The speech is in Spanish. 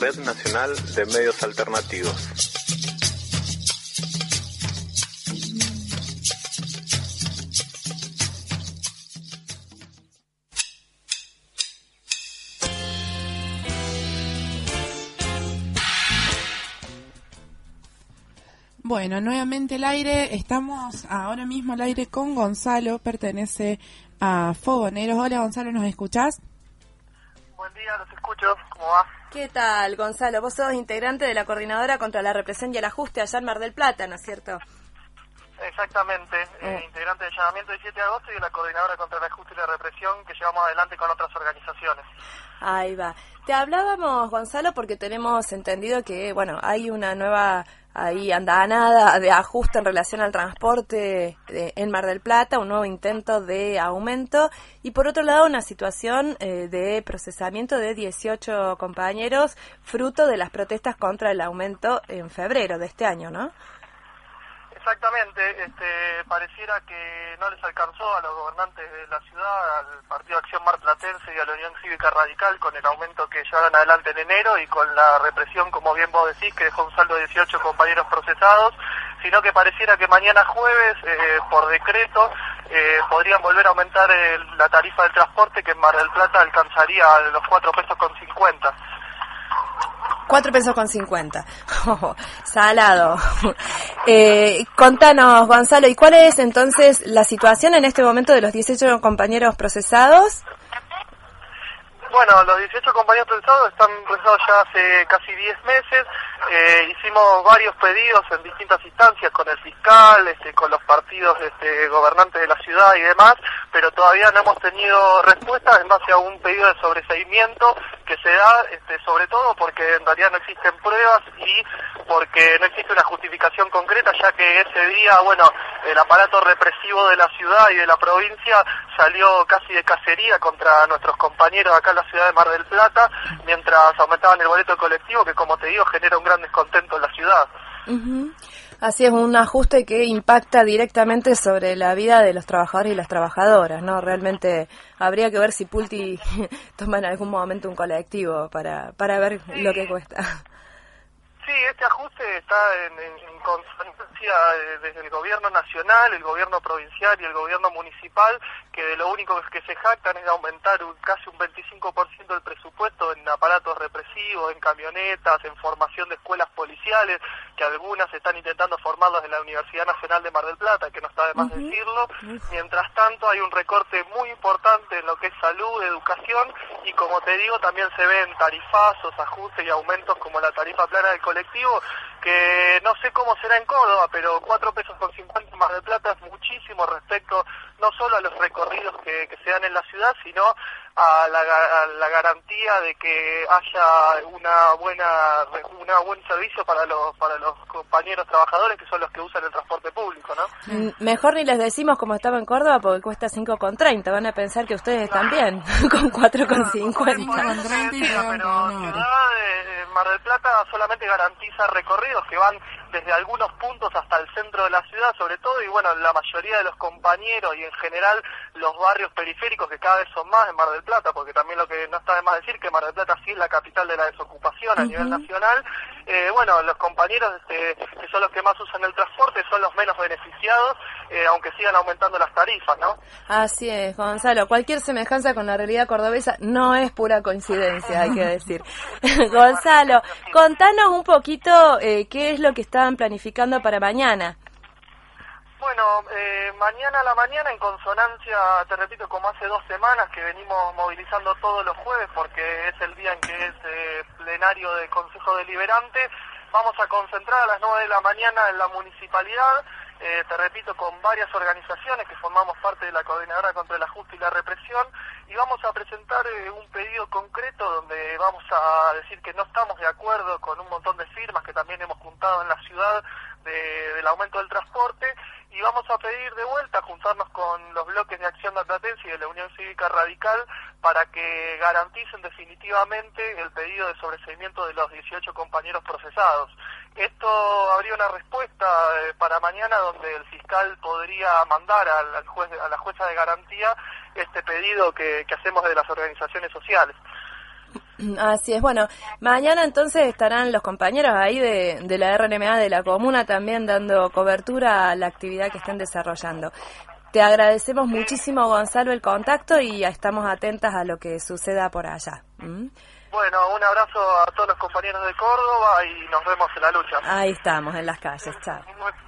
Red Nacional de Medios Alternativos. Bueno, nuevamente al aire, estamos ahora mismo al aire con Gonzalo, pertenece a Fogoneros. Hola Gonzalo, ¿nos escuchás? Buen día, los escucho, ¿cómo va? ¿Qué tal, Gonzalo? Vos sos integrante de la Coordinadora contra la Represión y el Ajuste allá en Mar del Plata, ¿no es cierto? Exactamente, integrante del llamamiento del 7 de agosto y de la Coordinadora contra el Ajuste y la Represión que llevamos adelante con otras organizaciones. Ahí va. Te hablábamos, Gonzalo, porque tenemos entendido que, bueno, hay una nueva andanada de ajuste en relación al transporte en Mar del Plata, un nuevo intento de aumento y por otro lado una situación de procesamiento de 18 compañeros fruto de las protestas contra el aumento en febrero de este año, ¿no? Exactamente, pareciera que no les alcanzó a los gobernantes de la ciudad, al Partido Acción Marplatense y a la Unión Cívica Radical con el aumento que llevaron adelante en enero y con la represión, como bien vos decís, que dejó un saldo de 18 compañeros procesados, sino que pareciera que mañana jueves, por decreto, podrían volver a aumentar la tarifa del transporte, que en Mar del Plata alcanzaría los 4 pesos con 50. 4 pesos con 50. Oh, salado. Contanos, Gonzalo, ¿y cuál es entonces la situación en este momento de los 18 compañeros procesados? Bueno, los 18 compañeros procesados están procesados ya hace casi 10 meses. Hicimos varios pedidos en distintas instancias con el fiscal, con los partidos gobernantes de la ciudad y demás, pero todavía no hemos tenido respuestas en base a un pedido de sobreseimiento que se da sobre todo porque en realidad no existen pruebas y porque no existe una justificación concreta, ya que ese día, bueno, el aparato represivo de la ciudad y de la provincia salió casi de cacería contra nuestros compañeros acá en la ciudad de Mar del Plata, mientras aumentaban el boleto colectivo, que como te digo, genera un gran descontento en la ciudad. Uh-huh. Así es, un ajuste que impacta directamente sobre la vida de los trabajadores y las trabajadoras, ¿no? Realmente habría que ver si Pulti toma en algún momento un colectivo para ver lo que cuesta. Sí, este ajuste está en consonancia desde el gobierno nacional, el gobierno provincial y el gobierno municipal, que de lo único que se jactan es de aumentar casi un 25% del presupuesto en aparatos represivos, en camionetas, en formación de escuelas policiales, que algunas están intentando formarlas en la Universidad Nacional de Mar del Plata, que no está de más decirlo. Mientras tanto hay un recorte muy importante en lo que es salud, educación, y como te digo, también se ven tarifazos, ajustes y aumentos como la tarifa plana del colectivo, que no sé cómo será en Córdoba, pero 4 pesos con 50 en Mar del Plata es muchísimo respecto no solo a los recorridos que se dan en la ciudad, sino a la garantía de que haya un buen servicio para los compañeros trabajadores, que son los que usan el transporte público, ¿no? Mejor ni les decimos cómo estaba en Córdoba porque cuesta 5,30, van a pensar que ustedes también con 4,50. Pero Ciudad de Mar del Plata solamente garantiza recorridos que van desde algunos puntos hasta el centro de la ciudad, sobre todo, y bueno, la mayoría de los compañeros y en general los barrios periféricos, que cada vez son más en Mar del Plata, porque también lo que no está de más decir que Mar del Plata sí es la capital de la desocupación a nivel nacional. Bueno, los compañeros que son los que más usan el transporte son los menos beneficiados, aunque sigan aumentando las tarifas, ¿no? Así es, Gonzalo, cualquier semejanza con la realidad cordobesa no es pura coincidencia, hay que decir. Gonzalo, contanos un poquito qué es lo que estaban planificando para mañana. Bueno, mañana a la mañana, en consonancia, te repito, como hace 2 semanas que venimos movilizando todos los jueves, porque es el día en que es plenario del Consejo Deliberante, vamos a concentrar a las 9 de la mañana en la municipalidad, te repito, con varias organizaciones que formamos parte de la Coordinadora contra el Ajuste y la Represión, y vamos a presentar un pedido concreto donde vamos a decir que no estamos de acuerdo con un montón de firmas que también hemos juntado en la ciudad del aumento del transporte, y vamos a pedir de vuelta juntarnos con los bloques de Acción Marplatense y de la Unión Cívica Radical para que garanticen definitivamente el pedido de sobreseimiento de los 18 compañeros procesados. Esto habría una respuesta para mañana donde el fiscal podría mandar a la jueza de garantía este pedido que hacemos de las organizaciones sociales. Así es. Bueno, mañana entonces estarán los compañeros ahí de la RNMA de la comuna también dando cobertura a la actividad que estén desarrollando. Te agradecemos muchísimo, Gonzalo, el contacto y estamos atentas a lo que suceda por allá. Bueno, un abrazo a todos los compañeros de Córdoba y nos vemos en la lucha. Ahí estamos, en las calles. Chao.